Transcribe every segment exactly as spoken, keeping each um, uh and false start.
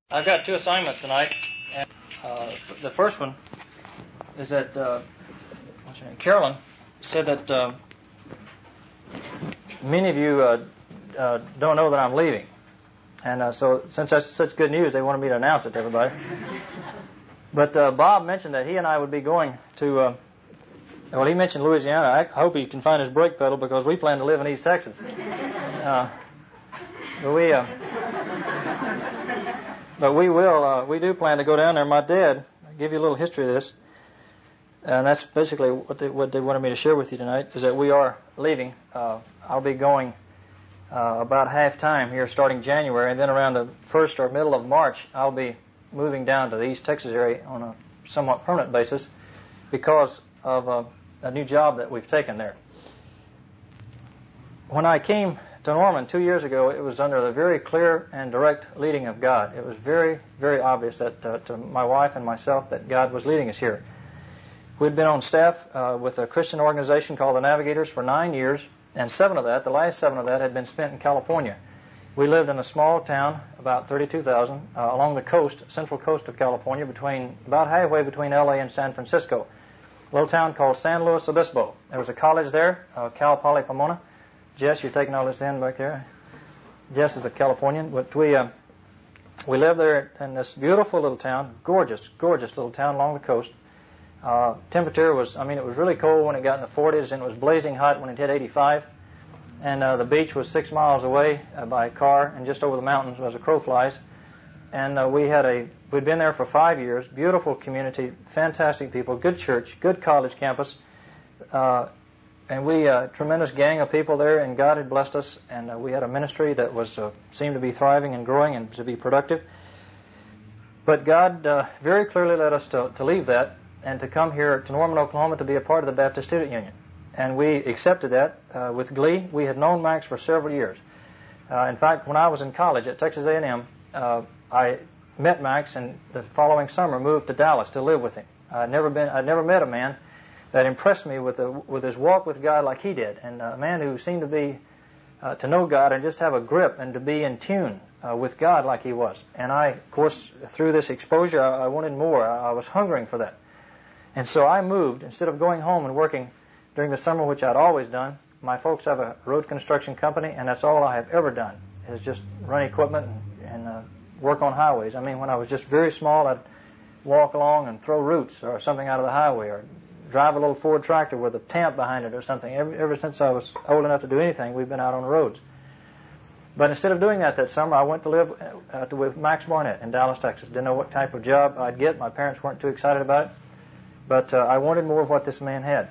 I've got two assignments tonight. And, uh, the first one is that uh, what's her name? Carolyn said that uh, many of you uh, uh, don't know that I'm leaving. And uh, so since that's such good news, they wanted me to announce it to everybody. But uh, Bob mentioned that he and I would be going to, uh, well, he mentioned Louisiana. I hope he can find his brake pedal because we plan to live in East Texas. Uh, but we... Uh, But we will, uh, we do plan to go down there. My dad, I'll give you a little history of this, and that's basically what they, what they wanted me to share with you tonight, is that we are leaving. Uh, I'll be going uh, about half-time here starting January, and then around the first or middle of March, I'll be moving down to the East Texas area on a somewhat permanent basis because of uh, a new job that we've taken there. When I came to Norman two years ago, it was under the very clear and direct leading of God. It was very, very obvious that uh, to my wife and myself that God was leading us here. We'd been on staff uh, with a Christian organization called the Navigators for nine years, and seven of that, the last seven of that, had been spent in California. We lived in a small town, about thirty-two thousand, uh, along the coast, central coast of California, between about halfway between L A and San Francisco. A little town called San Luis Obispo. There was a college there, uh, Cal Poly Pomona. Jess, you're taking all this in back there. Jess is a Californian, but we uh, we live there in this beautiful little town, gorgeous, gorgeous little town along the coast. Uh, temperature was, I mean, it was really cold when it got in the forties, and it was blazing hot when it hit eighty-five. And uh, the beach was six miles away uh, by car, and just over the mountains as a crow flies. And uh, we had a, we'd been there for five years, beautiful community, fantastic people, good church, good college campus. Uh, And we, a uh, tremendous gang of people there, and God had blessed us, and uh, we had a ministry that was uh, seemed to be thriving and growing and to be productive. But God uh, very clearly led us to, to leave that and to come here to Norman, Oklahoma to be a part of the Baptist Student Union. And we accepted that uh, with glee. We had known Max for several years. Uh, in fact, when I was in college at Texas A and M, uh, I met Max, and the following summer moved to Dallas to live with him. I'd never been, I'd never met a man that impressed me with the, with his walk with God like he did, and a man who seemed to be uh, to know God and just have a grip and to be in tune uh, with God like he was. And I, of course, through this exposure, I, I wanted more. I, I was hungering for that, and so I moved. Instead of going home and working during the summer, which I'd always done, my folks have a road construction company, and that's all I have ever done is just run equipment and, and uh, work on highways. I mean, when I was just very small, I'd walk along and throw roots or something out of the highway, or drive a little Ford tractor with a tamp behind it or something. Ever, ever since I was old enough to do anything, we've been out on the roads. But instead of doing that that summer, I went to live uh, with Max Barnett in Dallas, Texas. Didn't know what type of job I'd get. My parents weren't too excited about it. But uh, I wanted more of what this man had.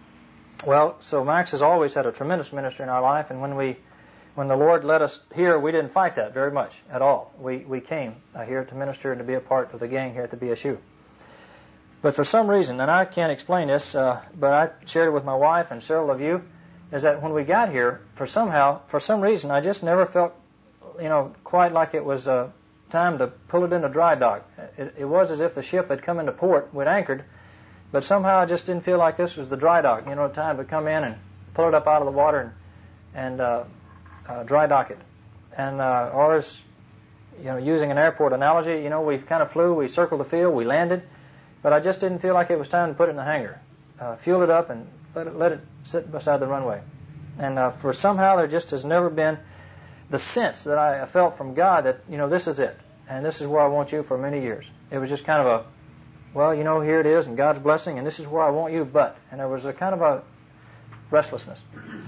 Well, so Max has always had a tremendous ministry in our life, and when we, when the Lord led us here, we didn't fight that very much at all. We, we came uh, here to minister and to be a part of the gang here at the B S U. But for some reason, and I can't explain this, uh, but I shared it with my wife and several of you, is that when we got here, for somehow, for some reason, I just never felt, you know, quite like it was uh, time to pull it into dry dock. It, it was as if the ship had come into port, we'd anchored, but somehow I just didn't feel like this was the dry dock, you know, time to come in and pull it up out of the water and, and uh, uh, dry dock it. And uh, or as, you know, using an airport analogy, you know, we kind of flew, we circled the field, we landed, but I just didn't feel like it was time to put it in the hangar. Uh, fuel it up and let it, let it sit beside the runway. And uh, for somehow there just has never been the sense that I felt from God that, you know, this is it. And this is where I want you for many years. It was just kind of a, well, you know, here it is and God's blessing and this is where I want you, but. And there was a kind of a restlessness.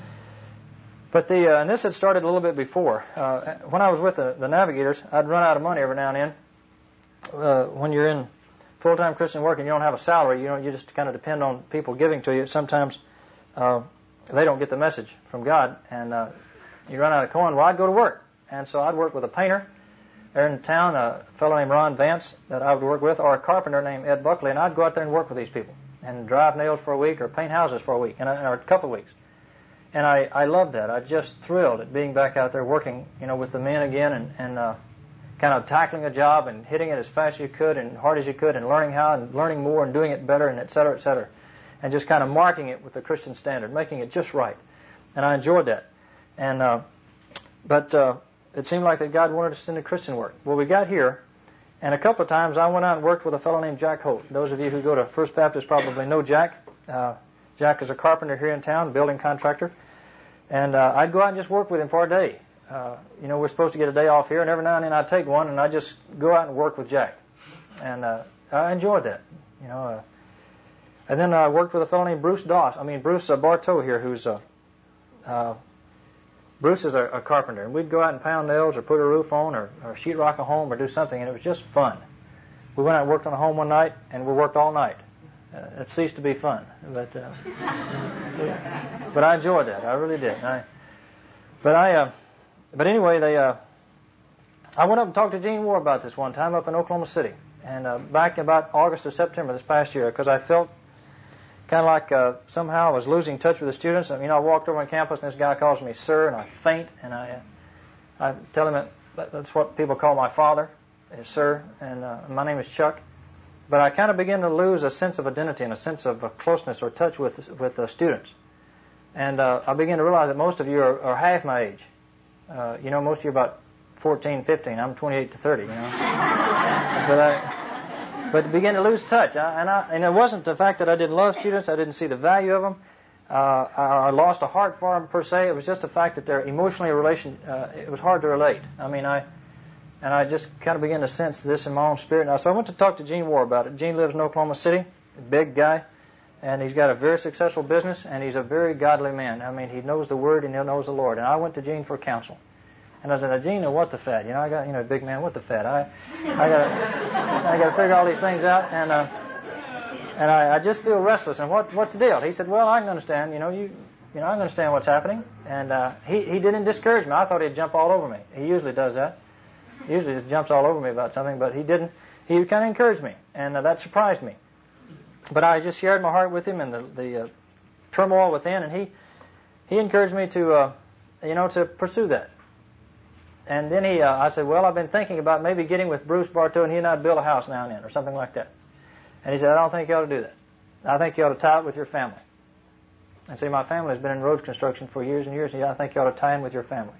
But the, uh, and this had started a little bit before. Uh, when I was with the, the Navigators, I'd run out of money every now and then. Uh, when you're in full-time Christian work and you don't have a salary, you know, you just kind of depend on people giving to you. Sometimes uh, they don't get the message from God, and uh, you run out of coin. Well, I'd go to work, and so I'd work with a painter there in town, a fellow named Ron Vance that I would work with, or a carpenter named Ed Buckley, and I'd go out there and work with these people and drive nails for a week or paint houses for a week, and, or a couple of weeks. And I, I loved that. I just thrilled at being back out there working, you know, with the men again, and, and uh, kind of tackling a job and hitting it as fast as you could and hard as you could and learning how and learning more and doing it better and et cetera, et cetera. And just kind of marking it with the Christian standard, making it just right. And I enjoyed that. And uh, But uh, it seemed like that God wanted us into Christian work. Well, we got here, And a couple of times I went out and worked with a fellow named Jack Holt. Those of you who go to First Baptist probably know Jack. Uh, Jack is a carpenter here in town, building contractor. And uh, I'd go out and just work with him for a day. Uh, you know, we're supposed to get a day off here, and every now and then I'd take one, and I'd just go out and work with Jack. And uh, I enjoyed that, you know. Uh, and then I worked with a fellow named Bruce Doss. I mean, Bruce uh, Bartow here, who's... Uh, uh, Bruce is a, a carpenter, and we'd go out and pound nails or put a roof on or, or sheetrock a home or do something, and it was just fun. We went out and worked on a home one night, and we worked all night. Uh, it ceased to be fun, but uh, but I enjoyed that. I really did. I, but I, uh, but anyway, they. Uh, I went up and talked to Gene Moore about this one time up in Oklahoma City, and uh, back in about August or September this past year, because I felt kind of like uh, somehow I was losing touch with the students. I mean, I walked over on campus, and this guy calls me sir, and I faint, and I, uh, I tell him that that's what people call my father, is sir, and uh, my name is Chuck. But I kind of began to lose a sense of identity and a sense of uh, closeness or touch with with the students. And uh, I began to realize that most of you are, are half my age. Uh, you know, most of you are about fourteen, fifteen. I'm twenty-eight to thirty, you know. but I... But began to lose touch, I, and, I, and it wasn't the fact that I didn't love students, I didn't see the value of them, uh, I, I lost a heart for them per se. It was just the fact that they're emotionally a relation. Uh, it was hard to relate. I mean, I and I just kind of began to sense this in my own spirit. Now, so I went to talk to Gene Moore about it. Gene lives in Oklahoma City, a big guy, and he's got a very successful business, and he's a very godly man. I mean, he knows the Word and he knows the Lord. And I went to Gene for counsel. And I said, now, Gene, what the fad? You know, I got, you know, big man, what the fad? I, I got, I got to figure all these things out, and uh, and I, I just feel restless. And what, what's the deal? He said, well, I can understand. You know, you, you know, I can understand what's happening. And uh, he, he didn't discourage me. I thought he'd jump all over me. He usually does that. He usually just jumps all over me about something, but he didn't. He kind of encouraged me, and uh, that surprised me. But I just shared my heart with him and the, the uh, turmoil within, and he, he encouraged me to, uh, you know, to pursue that. And then he, uh, I said, well, I've been thinking about maybe getting with Bruce Bartow, and he and I'd build a house now and then, or something like that. And he said, I don't think you ought to do that. I think you ought to tie it with your family. And see, my family has been in roads construction for years and years, and I think you ought to tie in with your family.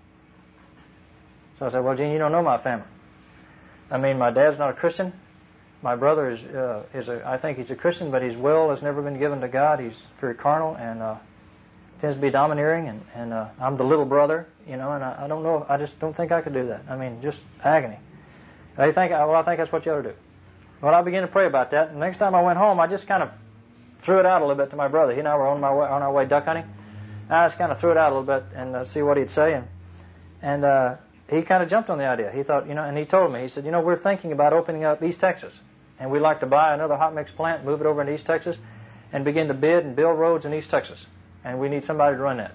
So I said, well, Gene, you don't know my family. I mean, my dad's not a Christian. My brother is, uh, is a, I think he's a Christian, but his will has never been given to God. He's very carnal and uh, tends to be domineering, and, and uh, I'm the little brother, you know, and I, I don't know, I just don't think I could do that. I mean, just agony. They think, well, I think that's what you ought to do. Well, I began to pray about that, and the next time I went home, I just kind of threw it out a little bit to my brother. He and I were on, my way, on our way duck hunting. I just kind of threw it out a little bit and uh, see what he'd say, and, and uh, he kind of jumped on the idea. He thought, you know, and he told me, he said, you know, we're thinking about opening up East Texas, and we'd like to buy another hot mix plant, move it over into East Texas, and begin to bid and build roads in East Texas. And we need somebody to run that.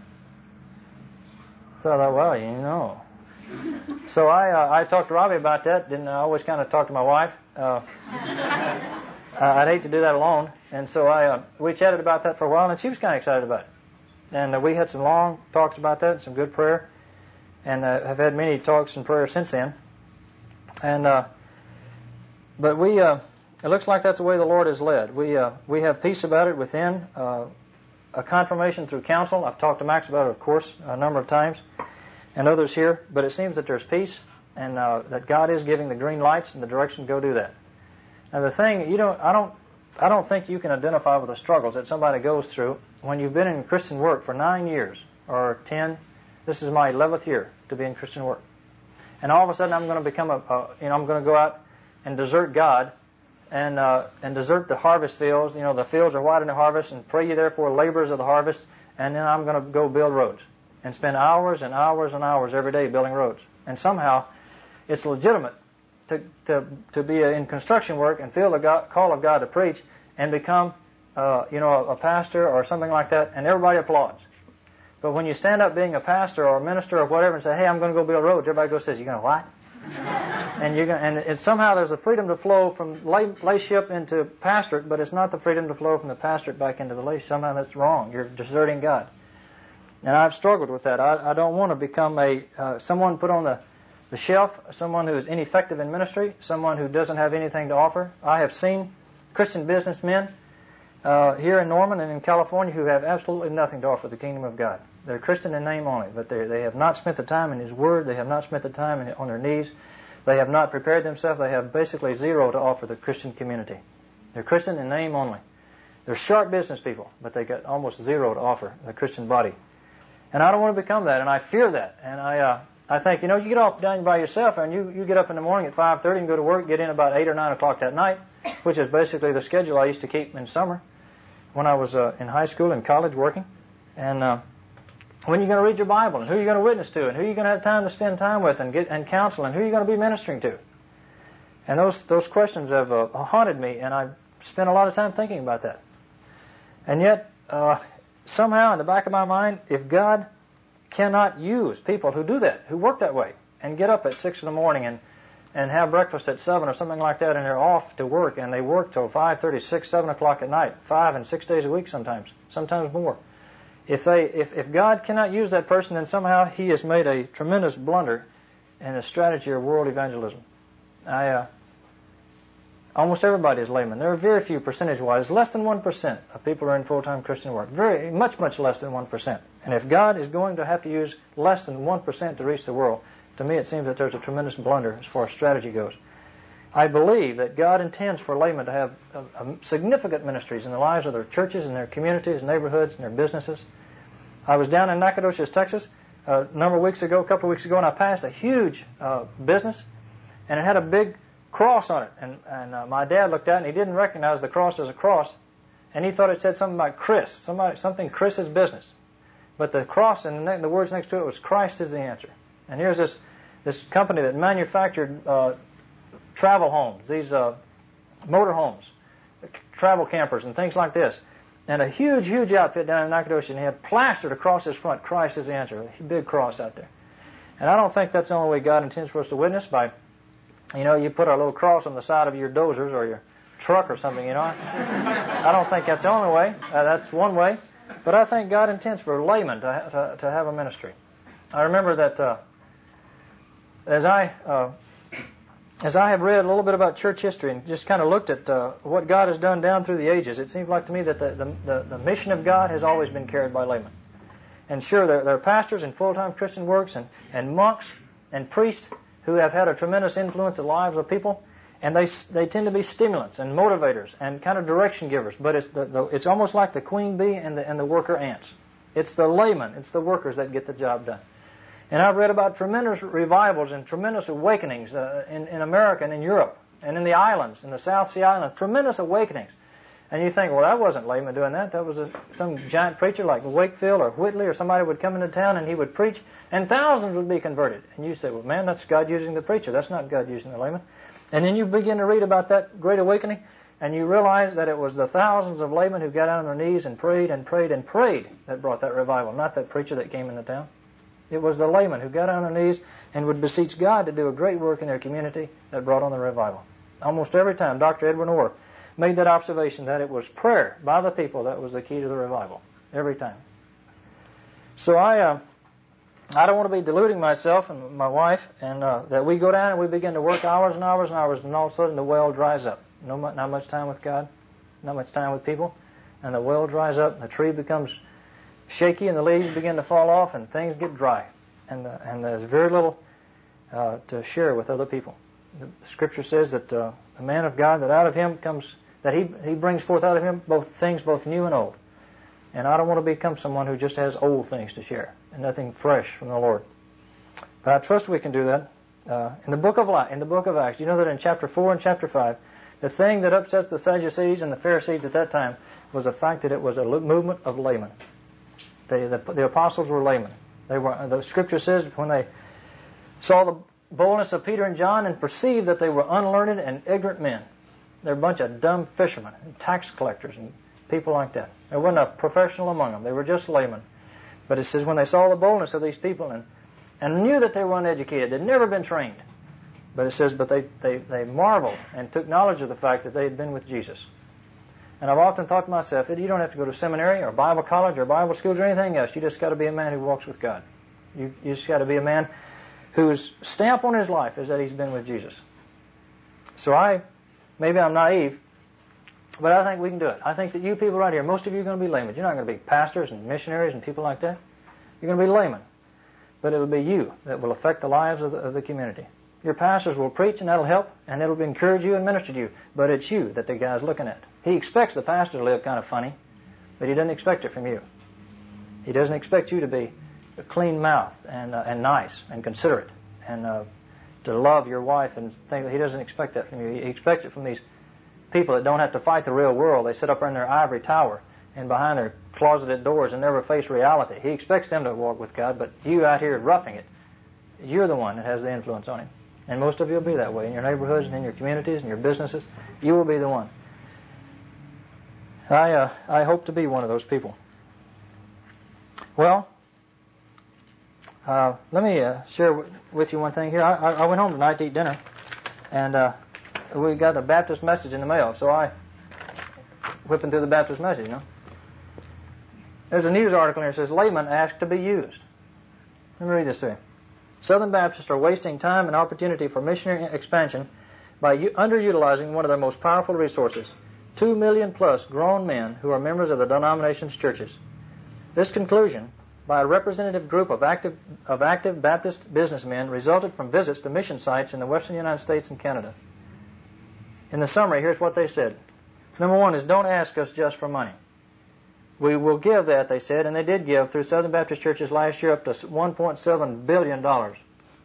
So I thought, well, you know. So I uh, I talked to Robbie about that. Didn't I always kind of talk to my wife. Uh, I'd hate to do that alone. And so I uh, we chatted about that for a while, and she was kind of excited about it. And uh, we had some long talks about that, and some good prayer, and uh, have had many talks and prayers since then. And uh, but we uh, it looks like that's the way the Lord has led. We uh, we have peace about it within. Uh, A confirmation through counsel. I've talked to Max about it, of course, a number of times, and others here. But it seems that there's peace, and uh, that God is giving the green lights and the direction to go do that. Now, the thing you don't, I don't, I don't think you can identify with the struggles that somebody goes through when you've been in Christian work for nine years or ten. This is my eleventh year to be in Christian work, and all of a sudden I'm going to become a, a you know, I'm going to go out and desert God. And uh, and desert the harvest fields. You know, the fields are white in the harvest, and pray ye therefore laborers of the harvest. And then I'm going to go build roads and spend hours and hours and hours every day building roads. And somehow, it's legitimate to to to be in construction work and feel the God, call of God to preach and become, uh, you know, a, a pastor or something like that, and everybody applauds. But when you stand up being a pastor or a minister or whatever and say, "Hey, I'm going to go build roads," everybody goes, "Says you going to what?" And you're gonna, and it's somehow there's a freedom to flow from lay, layship into pastorate, but it's not the freedom to flow from the pastorate back into the layship. Somehow that's wrong. You're deserting God. And I've struggled with that. I, I don't want to become a uh, someone put on the, the shelf, someone who is ineffective in ministry, someone who doesn't have anything to offer. I have seen Christian businessmen uh, here in Norman and in California who have absolutely nothing to offer the kingdom of God. They're Christian in name only, but they they have not spent the time in His Word. They have not spent the time in, on their knees They have not prepared themselves. They have basically zero to offer the Christian community. They're Christian in name only. They're sharp business people, but they got almost zero to offer the Christian body. And I don't want to become that, and I fear that. And I uh, I think, you know, you get off down by yourself, and you, you get up in the morning at five thirty and go to work, get in about eight or nine o'clock that night, which is basically the schedule I used to keep in summer when I was uh, in high school and college working. And uh, when are you going to read your Bible, and who are you going to witness to, and who are you going to have time to spend time with and get and counsel, and who are you going to be ministering to? And those those questions have uh, haunted me, and I've spent a lot of time thinking about that. And yet, uh, somehow in the back of my mind, if God cannot use people who do that, who work that way, and get up at six in the morning and, and have breakfast at seven or something like that, and they're off to work, and they work till five thirty, six, seven o'clock at night, five and six days a week sometimes, sometimes more. If they, if, if God cannot use that person, then somehow He has made a tremendous blunder in a strategy of world evangelism. I, uh, almost everybody is layman. There are very few percentage-wise, less than one percent of people are in full-time Christian work. Very, much, much less than one percent. And if God is going to have to use less than one percent to reach the world, to me it seems that there's a tremendous blunder as far as strategy goes. I believe that God intends for laymen to have uh, uh, significant ministries in the lives of their churches and their communities, neighborhoods, and their businesses. I was down in Nacogdoches, Texas, uh, a number of weeks ago, a couple of weeks ago, and I passed a huge uh, business, and it had a big cross on it. And, and uh, my dad looked at it, and he didn't recognize the cross as a cross, and he thought it said something about Chris, somebody, something Chris's business. But the cross and the, the words next to it was Christ is the answer. And here's this this company that manufactured uh, travel homes, these uh, motor homes, travel campers, and things like this. And a huge, huge outfit down in Nacogdoches, and he had plastered across his front, Christ is the answer, a big cross out there. And I don't think that's the only way God intends for us to witness, by, you know, you put a little cross on the side of your dozers or your truck or something, you know. I don't think that's the only way. Uh, that's one way. But I think God intends for laymen to, ha- to, to have a ministry. I remember that uh, as I uh, as I have read a little bit about church history and just kind of looked at uh, what God has done down through the ages, it seems like to me that the, the, the, the mission of God has always been carried by laymen. And sure, there, there are pastors and full-time Christian works and, and monks and priests who have had a tremendous influence in the lives of people, and they they tend to be stimulants and motivators and kind of direction givers. But it's the, the it's almost like the queen bee and the and the worker ants. It's the laymen, it's the workers that get the job done. And I've read about tremendous revivals and tremendous awakenings uh, in in America and in Europe and in the islands, in the South Sea Islands, tremendous awakenings. And you think, well, that wasn't laymen doing that. That was a, some giant preacher like Wakefield or Whitley or somebody would come into town and he would preach, and thousands would be converted. And you say, well, man, that's God using the preacher. That's not God using the layman. And then you begin to read about that great awakening, and you realize that it was the thousands of laymen who got on their knees and prayed and prayed and prayed that brought that revival, not that preacher that came into town. It was the laymen who got on their knees and would beseech God to do a great work in their community that brought on the revival. Almost every time, Doctor Edwin Orr made that observation that it was prayer by the people that was the key to the revival. Every time. So I uh, I don't want to be deluding myself and my wife, and uh, that we go down and we begin to work hours and hours and hours, and all of a sudden the well dries up. No, not much time with God, not much time with people, and the well dries up, and the tree becomes shaky, and the leaves begin to fall off, and things get dry, and the, and there's very little uh, to share with other people. The Scripture says that uh, a man of God, that out of him comes, that he he brings forth out of him both things both new and old. And I don't want to become someone who just has old things to share and nothing fresh from the Lord. But I trust we can do that. Uh, in the book of in the book of Acts, you know that in chapter four and chapter five, the thing that upsets the Sadducees and the Pharisees at that time was the fact that it was a movement of laymen. They, the, the apostles were laymen. They were. The Scripture says when they saw the boldness of Peter and John and perceived that they were unlearned and ignorant men. They're a bunch of dumb fishermen and tax collectors and people like that. There wasn't a professional among them. They were just laymen. But it says when they saw the boldness of these people and, and knew that they were uneducated, they'd never been trained. But it says, but they, they, they marveled and took knowledge of the fact that they had been with Jesus. And I've often thought to myself that you don't have to go to seminary or Bible college or Bible schools or anything else. You just got to be a man who walks with God. You, you just got to be a man whose stamp on his life is that he's been with Jesus. So I, maybe I'm naive, but I think we can do it. I think that you people right here, most of you are going to be laymen. You're not going to be pastors and missionaries and people like that. You're going to be laymen. But it will be you that will affect the lives of the, of the community. Your pastors will preach, and that'll help, and it'll encourage you and minister to you. But it's you that the guy's looking at. He expects the pastor to live kind of funny, but he doesn't expect it from you. He doesn't expect you to be a clean mouth and uh, and nice and considerate and uh, to love your wife and think. He doesn't expect that from you. He expects it from these people that don't have to fight the real world. They sit up in their ivory tower and behind their closeted doors and never face reality. He expects them to walk with God, but you out here roughing it, you're the one that has the influence on him. And most of you will be that way in your neighborhoods and in your communities and your businesses. You will be the one. I uh, I hope to be one of those people. Well, uh, let me uh, share w- with you one thing here. I, I, I went home tonight to eat dinner, and uh, we got a Baptist message in the mail, so I whipping through the Baptist message, you know. There's a news article here that says, laymen asked to be used. Let me read this to you. Southern Baptists are wasting time and opportunity for missionary expansion by u- underutilizing one of their most powerful resources, two million plus grown men who are members of the denomination's churches. This conclusion, by a representative group of active, of active Baptist businessmen, resulted from visits to mission sites in the western United States and Canada. In the summary, here's what they said. Number one is, don't ask us just for money. We will give that, they said, and they did give through Southern Baptist churches last year up to one point seven billion dollars.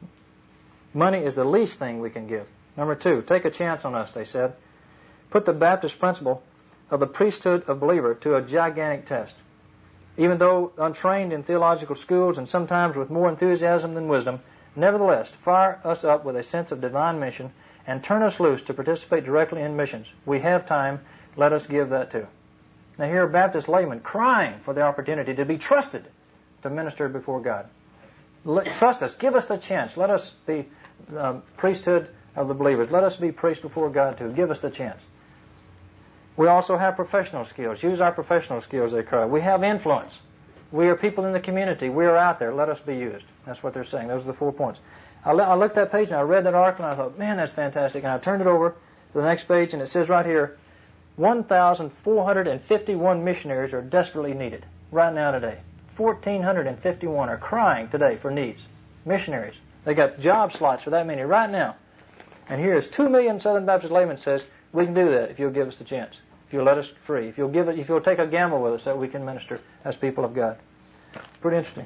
Money is the least thing we can give. Number two, take a chance on us, they said. Put the Baptist principle of the priesthood of believer to a gigantic test. Even though untrained in theological schools and sometimes with more enthusiasm than wisdom, nevertheless, fire us up with a sense of divine mission and turn us loose to participate directly in missions. We have time. Let us give that too. Now here are Baptist laymen crying for the opportunity to be trusted to minister before God. Let, trust us. Give us the chance. Let us be um, priesthood of the believers. Let us be priests before God too. Give us the chance. We also have professional skills. Use our professional skills, they cry. We have influence. We are people in the community. We are out there. Let us be used. That's what they're saying. Those are the four points. I, I looked at that page and I read that article and I thought, man, that's fantastic. And I turned it over to the next page and it says right here, one thousand four hundred fifty-one missionaries are desperately needed right now today. one thousand four hundred fifty-one are crying today for needs. Missionaries. They got job slots for that many right now. And here is two million Southern Baptist laymen says, we can do that if you'll give us the chance. If you'll let us free. If you'll give it, if you'll take a gamble with us that we can minister as people of God. Pretty interesting.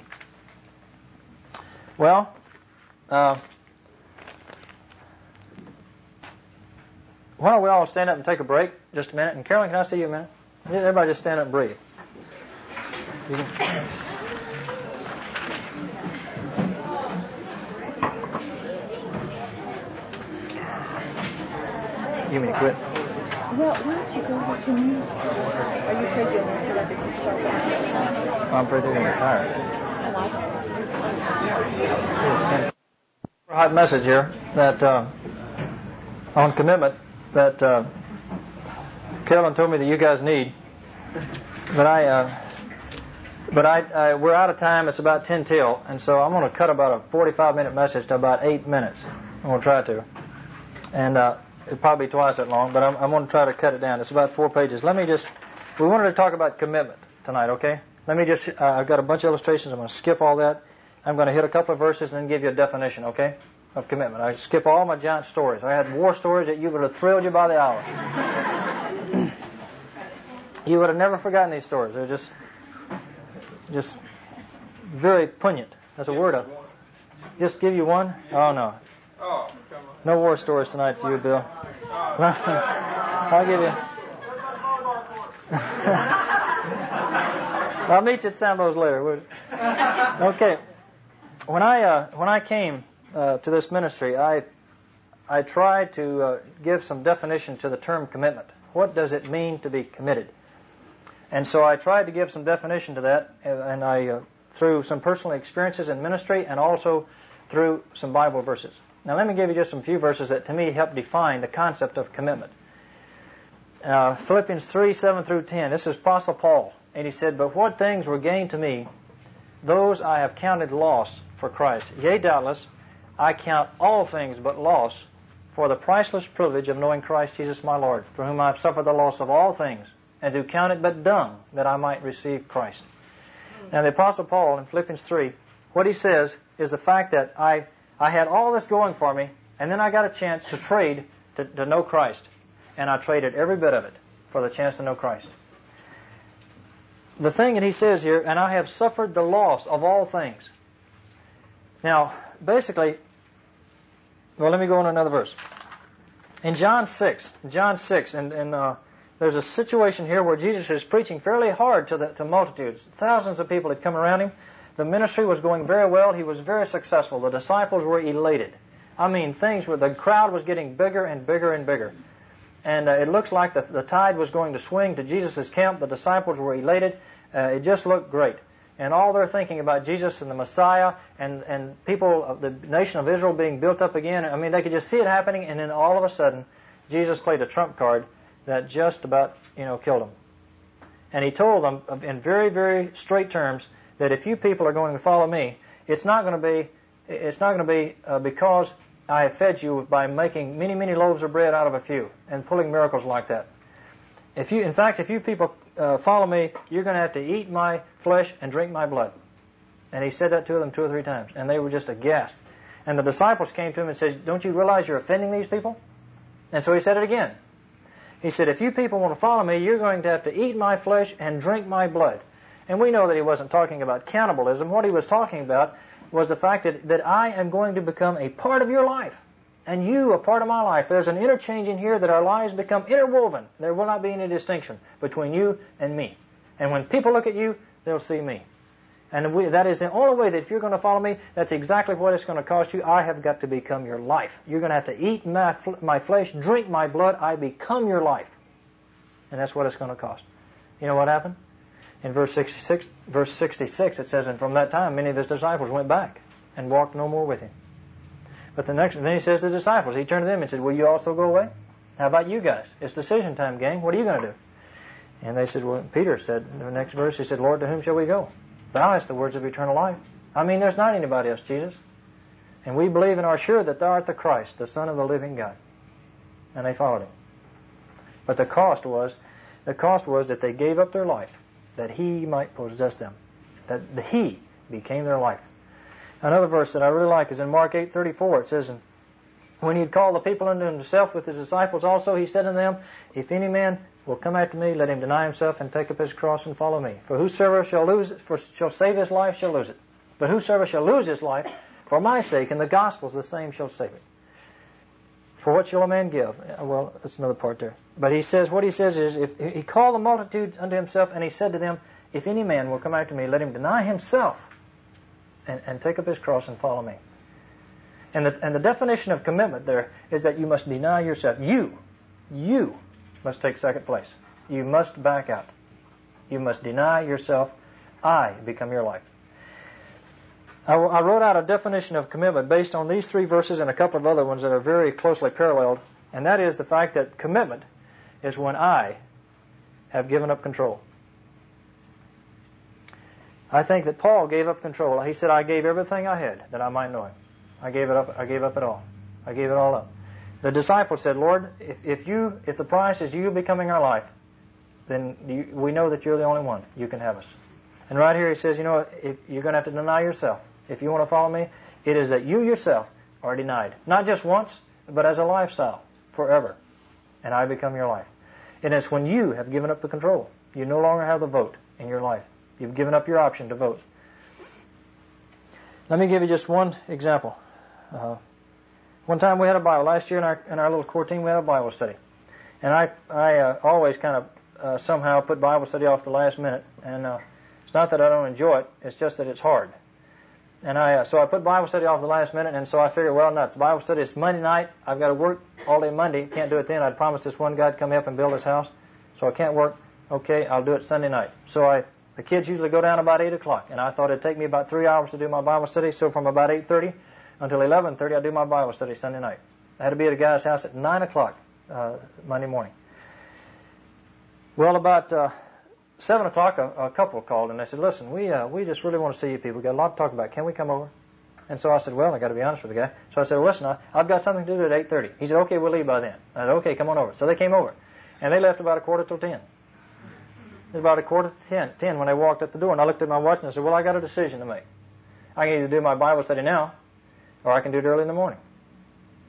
Well, uh, why don't we all stand up and take a break just a minute? And Carolyn, can I see you a minute? Everybody just stand up and breathe. You can... You mean to quit? Well, why don't you go over to me? Are you afraid you'll miss it if you start walking? I'm afraid they're going to retire. It's ten. A hot message here that uh, on commitment that uh, Carolyn told me that you guys need, but I, uh, but I, I, we're out of time. It's about ten till, and so I'm going to cut about a forty-five minute message to about eight minutes. I'm going to try to, and. Uh, It'll probably be twice that long, but I'm, I'm going to try to cut it down. It's about four pages. Let me just, we wanted to talk about commitment tonight, okay? Let me just, uh, I've got a bunch of illustrations. I'm going to skip all that. I'm going to hit a couple of verses and then give you a definition, okay, of commitment. I skip all my giant stories. I had war stories that you would have thrilled you by the hour. You would have never forgotten these stories. They're just, just very poignant. That's a word. Of, just give you one? Oh, no. Oh, come on. No war stories tonight for you, Bill. I'll give you. I'll meet you at Sambo's later. Okay. When I uh, when I came uh, to this ministry, I I tried to uh, give some definition to the term commitment. What does it mean to be committed? And so I tried to give some definition to that, and I uh, through some personal experiences in ministry, and also through some Bible verses. Now let me give you just some few verses that to me help define the concept of commitment. Uh, Philippians three, seven through ten. This is Apostle Paul. And he said, but what things were gained to me, those I have counted loss for Christ. Yea, doubtless, I count all things but loss for the priceless privilege of knowing Christ Jesus my Lord, for whom I have suffered the loss of all things, and do count it but dung, that I might receive Christ. Now the Apostle Paul in Philippians three, what he says is the fact that I I had all this going for me, And then I got a chance to trade to, to know Christ. And I traded every bit of it for the chance to know Christ. The thing that he says here, and I have suffered the loss of all things. Now, basically, well, let me go on to another verse. In John six, John six, and, and uh, there's a situation here where Jesus is preaching fairly hard to the to multitudes. Thousands of people had come around him. The ministry was going very well. He was very successful. The disciples were elated. I mean, things were, the crowd was getting bigger and bigger and bigger. And uh, it looks like the, the tide was going to swing to Jesus' camp. The disciples were elated. Uh, it just looked great. And all they're thinking about Jesus and the Messiah and, and people of the nation of Israel being built up again. I mean, they could just see it happening, and then all of a sudden, Jesus played a trump card that just about, you know, killed them. And he told them in very, very straight terms that if you people are going to follow me, it's not going to be, it's not going to be uh, because I have fed you by making many, many loaves of bread out of a few and pulling miracles like that. If you, in fact, if you people uh, follow me, you're going to have to eat my flesh and drink my blood. And he said that to them two or three times, and they were just aghast. And the disciples came to him and said, "Don't you realize you're offending these people?" And so he said it again. He said, "If you people want to follow me, you're going to have to eat my flesh and drink my blood." And we know that he wasn't talking about cannibalism. What he was talking about was the fact that, that I am going to become a part of your life. And you a part of my life. There's an interchange in here that our lives become interwoven. There will not be any distinction between you and me. And when people look at you, they'll see me. And we, that is the only way that if you're going to follow me, that's exactly what it's going to cost you. I have got to become your life. You're going to have to eat my, my flesh, drink my blood. I become your life. And that's what it's going to cost. You know what happened? In verse sixty-six, verse sixty-six, it says, "And from that time many of his disciples went back and walked no more with him." But the next, then he says to the disciples, he turned to them and said, "Will you also go away? How about you guys? It's decision time, gang. What are you going to do?" And they said, well, Peter said, in the next verse, he said, "Lord, to whom shall we go? Thou hast the words of eternal life." I mean, there's not anybody else, Jesus. "And we believe and are sure that thou art the Christ, the Son of the living God." And they followed him. But the cost was, the cost was that they gave up their life, that he might possess them, that the he became their life. Another verse that I really like is in Mark eight thirty-four. It says, "And when he had called the people unto himself with his disciples also, he said unto them, If any man will come after me, let him deny himself and take up his cross and follow me. For whosoever shall lose it, for shall save his life shall lose it. But whosoever shall lose his life for my sake and the gospel's, the same shall save it. For what shall a man give?" Well, that's another part there. But he says, what he says is, if he called the multitudes unto himself, and he said to them, "If any man will come after me, let him deny himself and, and take up his cross and follow me." And the, and the definition of commitment there is that you must deny yourself. You, you must take second place. You must back out. You must deny yourself. I become your life. I, I wrote out a definition of commitment based on these three verses and a couple of other ones that are very closely paralleled, and that is the fact that commitment is when I have given up control. I think that Paul gave up control. He said, "I gave everything I had that I might know him. I gave it up. I gave up it all. I gave it all up." The disciples said, "Lord, if, if you, if the price is you becoming our life, then you, we know that you're the only one. You can have us." And right here he says, you know, if you're going to have to deny yourself. If you want to follow me, it is that you yourself are denied. Not just once, but as a lifestyle, forever. And I become your life. And it's when you have given up the control. You no longer have the vote in your life. You've given up your option to vote. Let me give you just one example. Uh, one time we had a Bible. Last year in our in our little core team, we had a Bible study. And I, I uh, always kind of uh, somehow put Bible study off the last minute. And uh, it's not that I don't enjoy it. It's just that it's hard. And I, uh, so I put Bible study off the last minute, and so I figured, well, nuts. Bible study is Monday night. I've got to work all day Monday. Can't do it then. I'd promised this one guy to come help and build his house, so I can't work. Okay, I'll do it Sunday night. So I, the kids usually go down about eight o'clock, and I thought it'd take me about three hours to do my Bible study. So from about eight thirty until eleven thirty, I do my Bible study Sunday night. I had to be at a guy's house at nine o'clock uh, Monday morning. Well, about uh, seven o'clock, a, a couple called, and they said, "Listen, we uh, we just really want to see you people. We've got a lot to talk about. Can we come over?" And so I said, "Well, I got to be honest with the guy." So I said, well, "Listen, I, I've got something to do at eight thirty. He said, "Okay, we'll leave by then." I said, "Okay, come on over." So they came over, and they left about a quarter till ten. It was about a quarter to ten, ten when they walked up the door, and I looked at my watch and I said, "Well, I got a decision to make. I can either do my Bible study now, or I can do it early in the morning."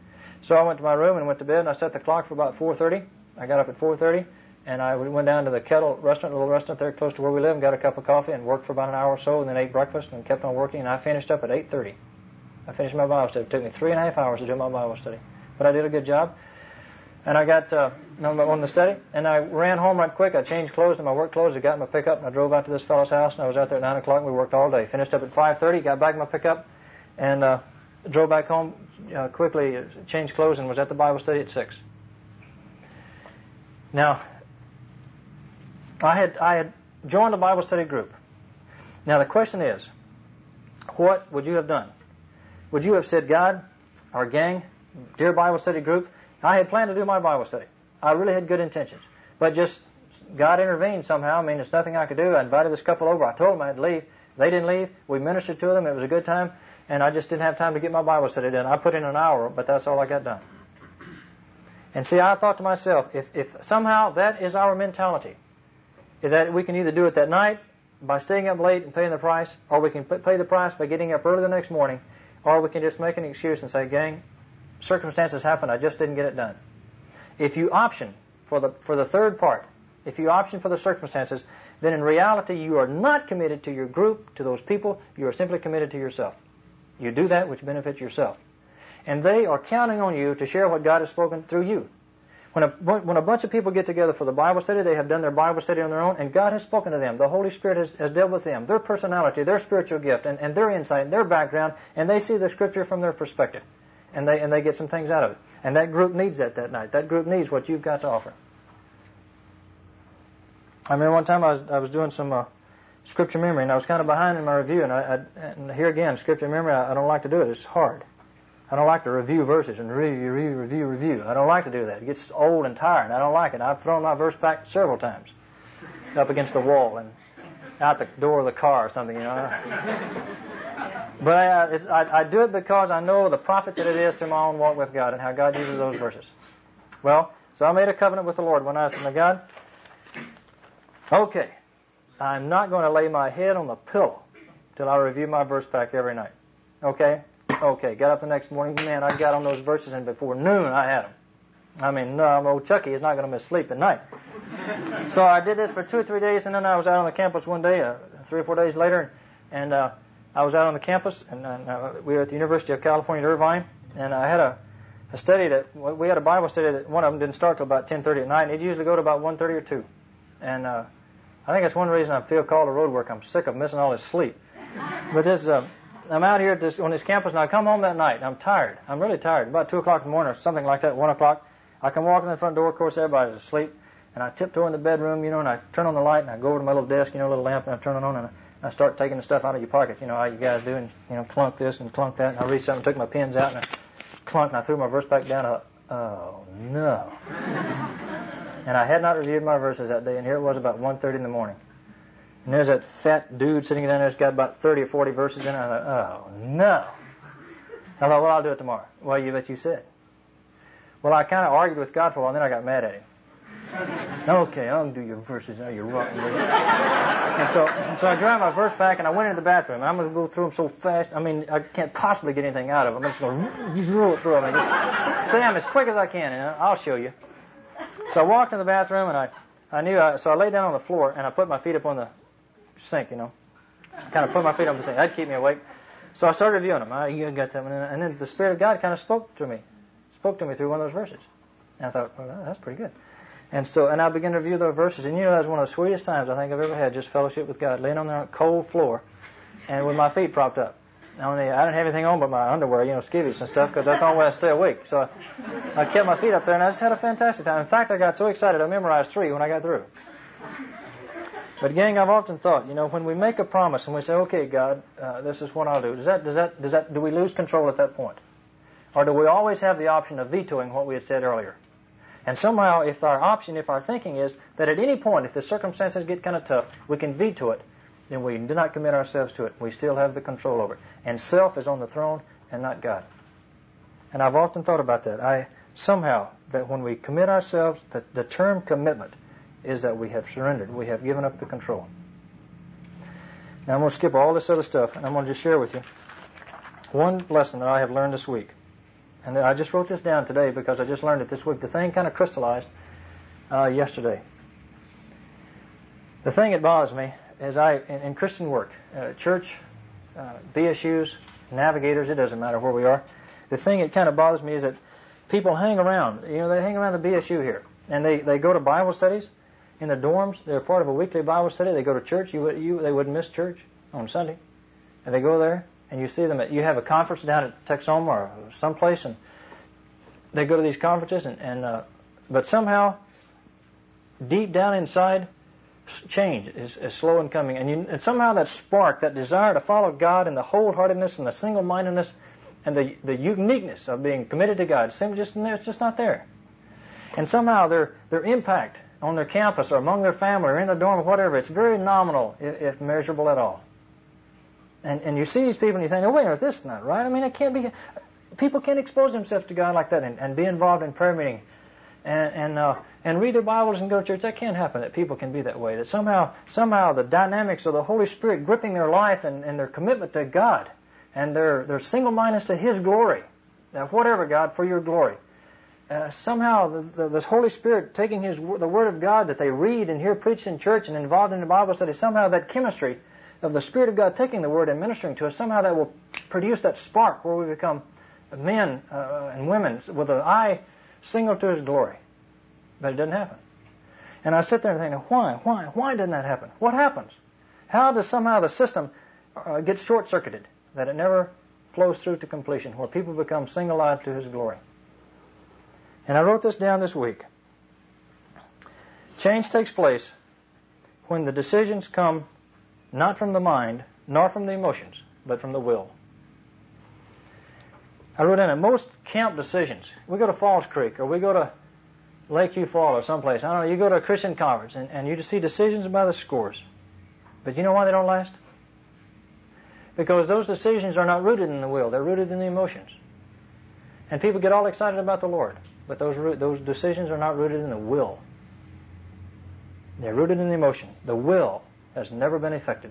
So I went to my room and went to bed, and I set the clock for about four thirty. I got up at four thirty, and I went down to the Kettle restaurant, a little restaurant there close to where we live, and got a cup of coffee and worked for about an hour or so, and then ate breakfast and kept on working, and I finished up at eight thirty. I finished my Bible study. It took me three and a half hours to do my Bible study, but I did a good job. And I got uh, on the study, and I ran home right quick. I changed clothes to my work clothes. I got in my pickup, and I drove out to this fellow's house, and I was out there at nine o'clock, and we worked all day. Finished up at five thirty, got back in my pickup, and uh, drove back home, uh, quickly changed clothes, and was at the Bible study at six. Now, I had I had joined a Bible study group. Now, the question is, what would you have done? Would you have said, God, our gang, dear Bible study group, I had planned to do my Bible study. I really had good intentions. But just God intervened somehow. I mean, there's nothing I could do. I invited this couple over. I told them I'd leave. They didn't leave. We ministered to them. It was a good time. And I just didn't have time to get my Bible study done. I put in an hour, but that's all I got done. And see, I thought to myself, if, if somehow that is our mentality, that we can either do it that night by staying up late and paying the price, or we can pay the price by getting up early the next morning, or we can just make an excuse and say, gang, circumstances happened, I just didn't get it done. If you option for the for the third part, if you option for the circumstances, then in reality you are not committed to your group, to those people, you are simply committed to yourself. You do that which benefits yourself. And they are counting on you to share what God has spoken through you. When a, when a bunch of people get together for the Bible study, they have done their Bible study on their own, and God has spoken to them. The Holy Spirit has, has dealt with them, their personality, their spiritual gift, and, and their insight, and their background, and they see the Scripture from their perspective. And they and they get some things out of it. And that group needs that that night. That group needs what you've got to offer. I remember one time I was I was doing some uh, scripture memory, and I was kind of behind in my review. And, I, I, and here again, scripture memory, I, I don't like to do it. It's hard. I don't like to review verses and review, review, review, review. I don't like to do that. It gets old and tired. I don't like it. I've thrown my verse back several times, up against the wall and out the door of the car or something, you know. But I, it's, I, I do it because I know the profit that it is to my own walk with God and how God uses those verses. Well, so I made a covenant with the Lord when I said to God, okay, I'm not going to lay my head on the pillow till I review my verse pack every night. Okay? Okay. Got up the next morning, man, I got on those verses, and before noon I had them. I mean, no, old Chucky is not going to miss sleep at night. So I did this for two or three days, and then I was out on the campus one day, uh, three or four days later, and uh, I was out on the campus, and uh, we were at the University of California at Irvine, and I had a, a study that, we had a Bible study that one of them didn't start till about ten thirty at night, and it'd usually go to about one thirty or two. And uh, I think that's one reason I feel called to road work. I'm sick of missing all this sleep. But this, uh, I'm out here at this, on this campus, and I come home that night, and I'm tired. I'm really tired. About two o'clock in the morning or something like that, one o'clock. I come walking in the front door, of course, everybody's asleep, and I tiptoe in the bedroom, you know, and I turn on the light, and I go over to my little desk, you know, little lamp, and I turn it on, and I start taking the stuff out of your pockets, you know, how you guys do, and, you know, clunk this and clunk that, and I reached out and took my pens out, and I clunked, and I threw my verse back down, and I thought, oh, no. And I had not reviewed my verses that day, and here it was about one thirty in the morning. And there's that fat dude sitting down there that's got about thirty or forty verses in it, and I thought, oh, no. I thought, well, I'll do it tomorrow. Well, you bet you said. Well, I kind of argued with God for a while, and then I got mad at him. Okay, I'll do your verses. Now you're rotten. And so, and so I grabbed my verse pack, and I went into the bathroom. And I'm going to go through them so fast. I mean, I can't possibly get anything out of them. I'm just going to roll it through them. And just say them as quick as I can, and I'll show you. So I walked in the bathroom, and I, I knew, I, so I laid down on the floor, and I put my feet up on the sink, you know. Kind of put my feet up on the sink. That'd keep me awake. So I started reviewing them. I you got them. And then the Spirit of God kind of spoke to me. Spoke to me through one of those verses. And I thought, well, that's pretty good. And so, and I began to review those verses. And you know, that was one of the sweetest times I think I've ever had, just fellowship with God, laying on the cold floor and with my feet propped up. Only, I didn't have anything on but my underwear, you know, skivvies and stuff, because that's the only way I stay awake. So I, I kept my feet up there, and I just had a fantastic time. In fact, I got so excited, I memorized three when I got through. But gang, I've often thought, you know, when we make a promise and we say, okay, God, uh, this is what I'll do, does that, does that, does that, do we lose control at that point? Or do we always have the option of vetoing what we had said earlier? And somehow, if our option, if our thinking is that at any point, if the circumstances get kind of tough, we can veto it, then we do not commit ourselves to it. We still have the control over it. And self is on the throne and not God. And I've often thought about that. I somehow, that when we commit ourselves, the, the term commitment is that we have surrendered. We have given up the control. Now I'm going to skip all this other stuff, and I'm going to just share with you one lesson that I have learned this week. And I just wrote this down today because I just learned it this week. The thing kind of crystallized uh, yesterday. The thing that bothers me is I, in, in Christian work, uh, church, uh, B S Us, navigators, it doesn't matter where we are. The thing that kind of bothers me is that people hang around. You know, they hang around the B S U here, and they, they go to Bible studies in the dorms. They're part of a weekly Bible study. They go to church. You would you they wouldn't miss church on Sunday, and they go there. And you see them at, you have a conference down at Texoma or someplace, and they go to these conferences, and, and uh, but somehow, deep down inside, change is, is slow in coming, and, you, and somehow that spark, that desire to follow God, and the wholeheartedness and the single-mindedness, and the the uniqueness of being committed to God, simply just it's just not there. And somehow their their impact on their campus or among their family or in the dorm or whatever, it's very nominal if, if measurable at all. And and you see these people and you think, oh, wait a minute, this is not right. I mean, it can't be. People can't expose themselves to God like that and, and be involved in prayer meeting and and, uh, and read their Bibles and go to church. That can't happen, that people can be that way. That somehow somehow the dynamics of the Holy Spirit gripping their life and, and their commitment to God and their, their single-mindedness to His glory, now whatever, God, for your glory. Uh, somehow the, the, this Holy Spirit taking His the Word of God that they read and hear preached in church and involved in the Bible study, somehow that chemistry of the Spirit of God taking the Word and ministering to us, somehow that will produce that spark where we become men uh, and women with an eye single to His glory. But it doesn't happen. And I sit there and think, why, why, why doesn't that happen? What happens? How does somehow the system uh, get short-circuited, that it never flows through to completion, where people become single-eyed to His glory? And I wrote this down this week. Change takes place when the decisions come not from the mind, nor from the emotions, but from the will. I wrote in it, most camp decisions, we go to Falls Creek, or we go to Lakeview Fall, or someplace, I don't know, you go to a Christian conference, and, and you just see decisions by the scores. But you know why they don't last? Because those decisions are not rooted in the will, they're rooted in the emotions. And people get all excited about the Lord, but those those decisions are not rooted in the will. They're rooted in the emotion. The will has never been effective.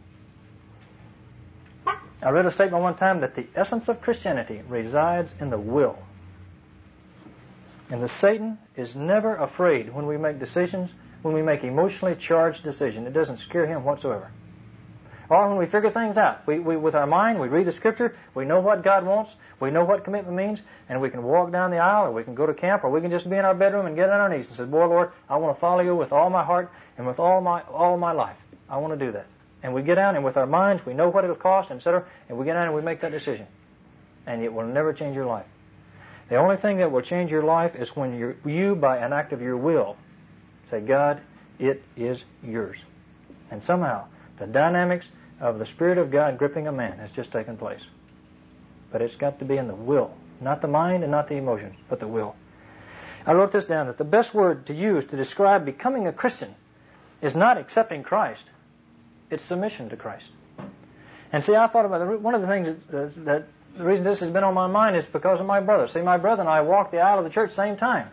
I read a statement one time that the essence of Christianity resides in the will. And the Satan is never afraid when we make decisions, when we make emotionally charged decisions. It doesn't scare him whatsoever. Or when we figure things out. We, we, with our mind, we read the Scripture, we know what God wants, we know what commitment means, and we can walk down the aisle, or we can go to camp, or we can just be in our bedroom and get on our knees and say, boy, Lord, I want to follow you with all my heart and with all my all my life. I want to do that. And we get down, and with our minds, we know what it'll cost, et cetera, and we get down and we make that decision. And it will never change your life. The only thing that will change your life is when you, you by an act of your will, say, God, it is yours. And somehow, the dynamics of the Spirit of God gripping a man has just taken place. But it's got to be in the will. Not the mind and not the emotions, but the will. I wrote this down, that the best word to use to describe becoming a Christian is not accepting Christ. It's submission to Christ. And see, I thought about it. One of the things that, that the reason this has been on my mind is because of my brother. See, my brother and I walked the aisle of the church same time.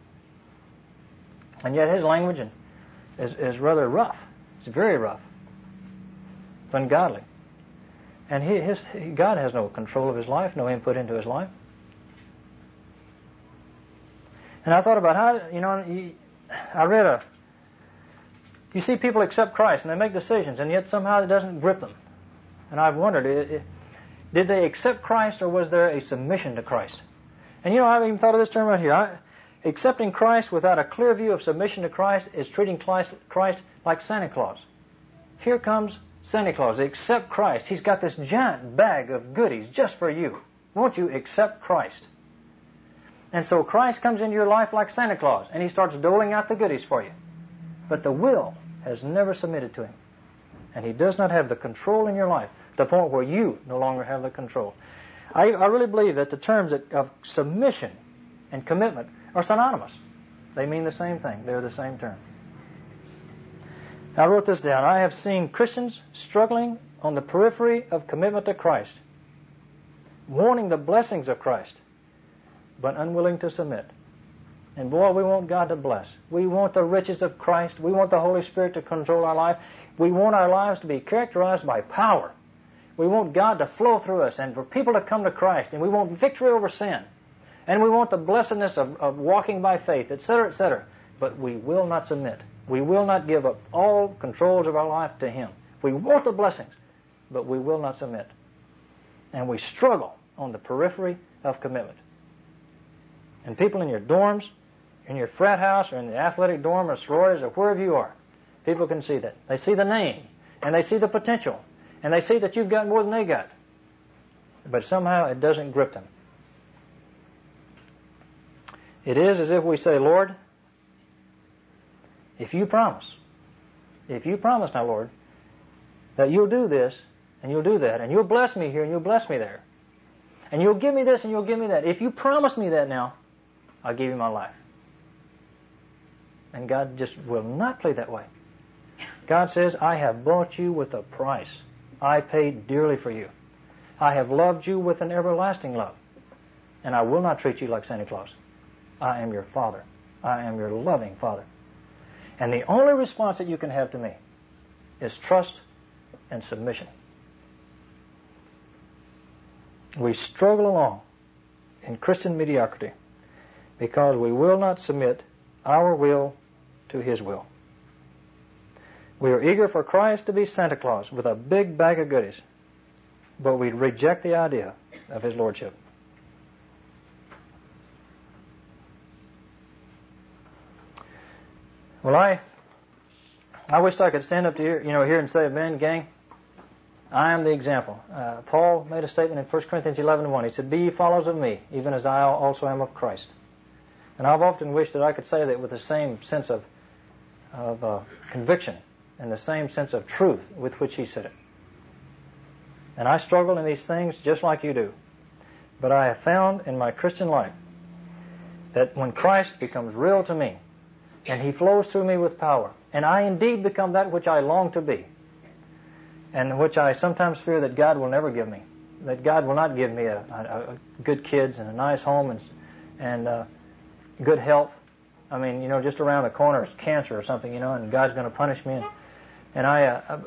And yet his language is, is rather rough. It's very rough. It's ungodly. And he, his, he, God has no control of his life, no input into his life. And I thought about how, you know, he, I read a, you see people accept Christ and they make decisions, and yet somehow it doesn't grip them. And I've wondered, it, it, did they accept Christ, or was there a submission to Christ? And you know, I've even thought of this term right here. I, accepting Christ without a clear view of submission to Christ is treating Christ, Christ like Santa Claus. Here comes Santa Claus. They accept Christ. He's got this giant bag of goodies just for you. Won't you accept Christ? And so Christ comes into your life like Santa Claus, and he starts doling out the goodies for you. But the will has never submitted to him. And he does not have the control in your life, to the point where you no longer have the control. I, I really believe that the terms of submission and commitment are synonymous. They mean the same thing. They're the same term. I wrote this down. I have seen Christians struggling on the periphery of commitment to Christ, wanting the blessings of Christ, but unwilling to submit. And boy, we want God to bless. We want the riches of Christ. We want the Holy Spirit to control our life. We want our lives to be characterized by power. We want God to flow through us and for people to come to Christ. And we want victory over sin. And we want the blessedness of, of walking by faith, et cetera, et cetera. But we will not submit. We will not give up all controls of our life to Him. We want the blessings, but we will not submit. And we struggle on the periphery of commitment. And people in your dorms, in your frat house, or in the athletic dorm or sororities, or wherever you are, people can see that. They see the name, and they see the potential, and they see that you've got more than they got. But somehow it doesn't grip them. It is as if we say, Lord, if you promise, if you promise now, Lord, that you'll do this, and you'll do that, and you'll bless me here, and you'll bless me there, and you'll give me this, and you'll give me that. If you promise me that now, I'll give you my life. And God just will not play that way. God says, I have bought you with a price. I paid dearly for you. I have loved you with an everlasting love. And I will not treat you like Santa Claus. I am your Father. I am your loving Father. And the only response that you can have to me is trust and submission. We struggle along in Christian mediocrity because we will not submit our will to His will. We are eager for Christ to be Santa Claus with a big bag of goodies, but we reject the idea of His Lordship. Well, I I wished I could stand up to here, you know, here and say, man, gang, I am the example. Uh, Paul made a statement in First Corinthians eleven one. He said, be ye followers of me, even as I also am of Christ. And I've often wished that I could say that with the same sense of, of uh, conviction and the same sense of truth with which he said it. And I struggle in these things just like you do. But I have found in my Christian life that when Christ becomes real to me, and He flows through me with power, and I indeed become that which I long to be, and which I sometimes fear that God will never give me, that God will not give me a, a, a good kids and a nice home and, and uh, good health. I mean, you know, just around the corner is cancer or something, you know, and God's going to punish me. And, and I, uh,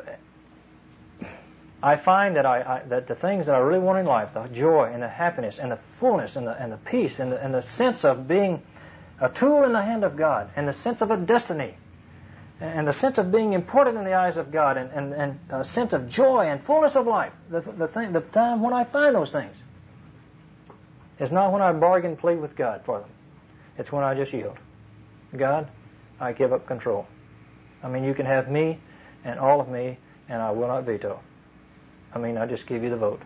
I find that I, I that the things that I really want in life, the joy and the happiness and the fullness and the and the peace and the and the sense of being a tool in the hand of God, and the sense of a destiny, and the sense of being important in the eyes of God, and, and, and a sense of joy and fullness of life, the, the, thing, the time when I find those things is not when I bargain plead with God for them. It's when I just yield. God, I give up control. I mean, you can have me and all of me, and I will not veto. I mean, I just give you the vote.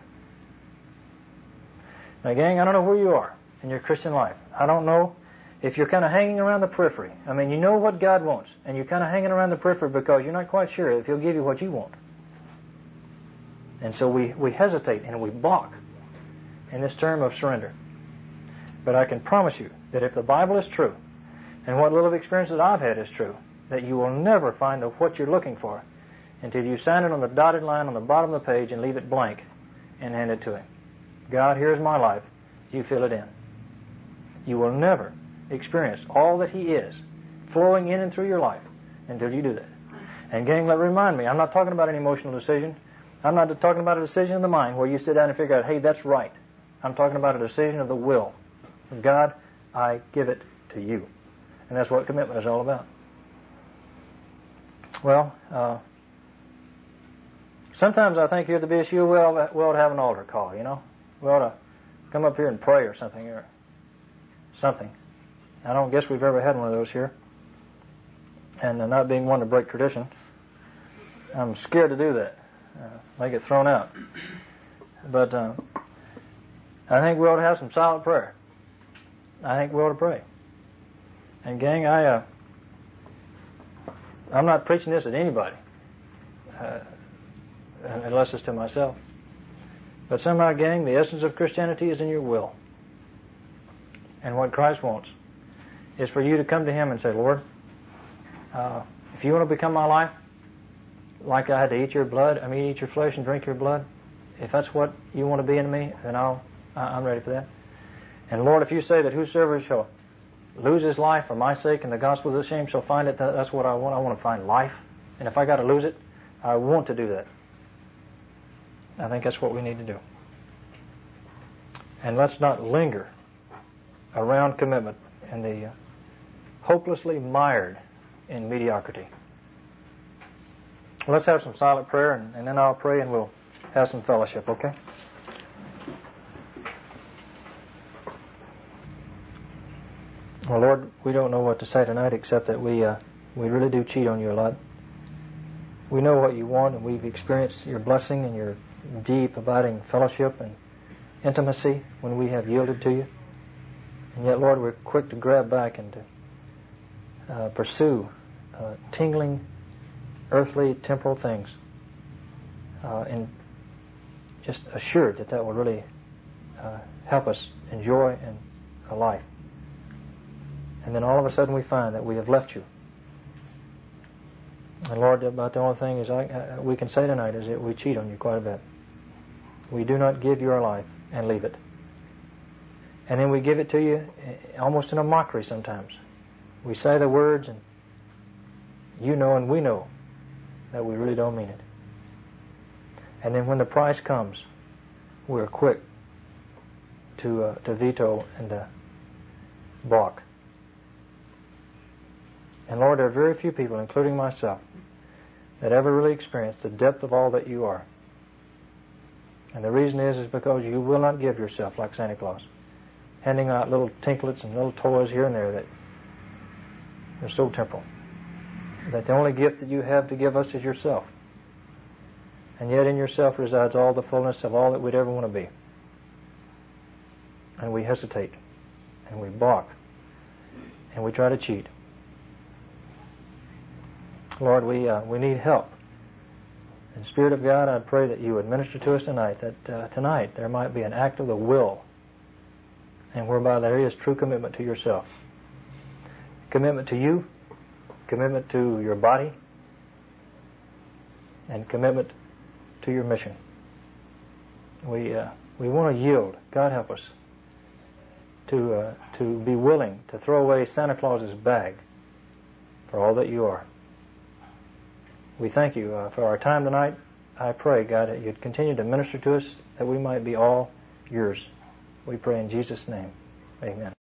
Now, gang, I don't know where you are in your Christian life. I don't know if you're kind of hanging around the periphery. I mean, you know what God wants, and you're kind of hanging around the periphery because you're not quite sure if He'll give you what you want. And so we, we hesitate and we balk in this term of surrender. But I can promise you that if the Bible is true, and what little experience that I've had is true, that you will never find the, what you're looking for until you sign it on the dotted line on the bottom of the page and leave it blank and hand it to Him. God, here's my life. You fill it in. You will never experience all that He is flowing in and through your life until you do that. And gang, let remind me, I'm not talking about an emotional decision. I'm not talking about a decision of the mind where you sit down and figure out, hey, that's right. I'm talking about a decision of the will. God, I give it to you. And that's what commitment is all about. Well, uh, sometimes I think here at the B S U we ought, we ought to have an altar call, you know. We ought to come up here and pray or something or something. I don't guess we've ever had one of those here. And uh, not being one to break tradition, I'm scared to do that. Uh, may get thrown out. But uh, I think we ought to have some silent prayer. I think we ought to pray. And gang, I, uh, I'm not preaching this at anybody, uh, unless it's to myself. But somehow, gang, the essence of Christianity is in your will. And what Christ wants is for you to come to Him and say, Lord, uh, if you want to become my life, like I had to eat your blood, I mean, eat your flesh and drink your blood, if that's what you want to be in me, then I'll, I'm ready for that. And Lord, if you say that whosoever shall lose his life for my sake and the gospel of the shame shall find it, that's what I want. I want to find life. And if I got to lose it, I want to do that. I think that's what we need to do. And let's not linger a round commitment and the uh, hopelessly mired in mediocrity. Well, let's have some silent prayer, and, and then I'll pray and we'll have some fellowship, okay? Well, Lord, we don't know what to say tonight except that we uh, we really do cheat on you a lot. We know what you want, and we've experienced your blessing and your deep, abiding fellowship and intimacy when we have yielded to you. And yet, Lord, we're quick to grab back and to uh, pursue uh, tingling, earthly, temporal things, uh, and just assured that that will really uh, help us enjoy and a life. And then all of a sudden we find that we have left you. And Lord, about the only thing is I, uh, we can say tonight is that we cheat on you quite a bit. We do not give you our life and leave it. And then we give it to you almost in a mockery sometimes. We say the words and you know and we know that we really don't mean it. And then when the price comes, we're quick to uh, to veto and to balk. And Lord, there are very few people, including myself, that ever really experience the depth of all that you are. And the reason is, is because you will not give yourself like Santa Claus, handing out little tinklets and little toys here and there that are so temporal. That the only gift that you have to give us is yourself. And yet in yourself resides all the fullness of all that we'd ever want to be. And we hesitate, and we balk, and we try to cheat. Lord, we uh, we need help. And Spirit of God, I pray that you would minister to us tonight, that uh, tonight there might be an act of the will, and whereby there is true commitment to yourself. Commitment to you, commitment to your body, and commitment to your mission. We uh, we want to yield. God help us to uh, to be willing to throw away Santa Claus's bag for all that you are. We thank you uh, for our time tonight. I pray, God, that you'd continue to minister to us, that we might be all yours. We pray in Jesus' name. Amen.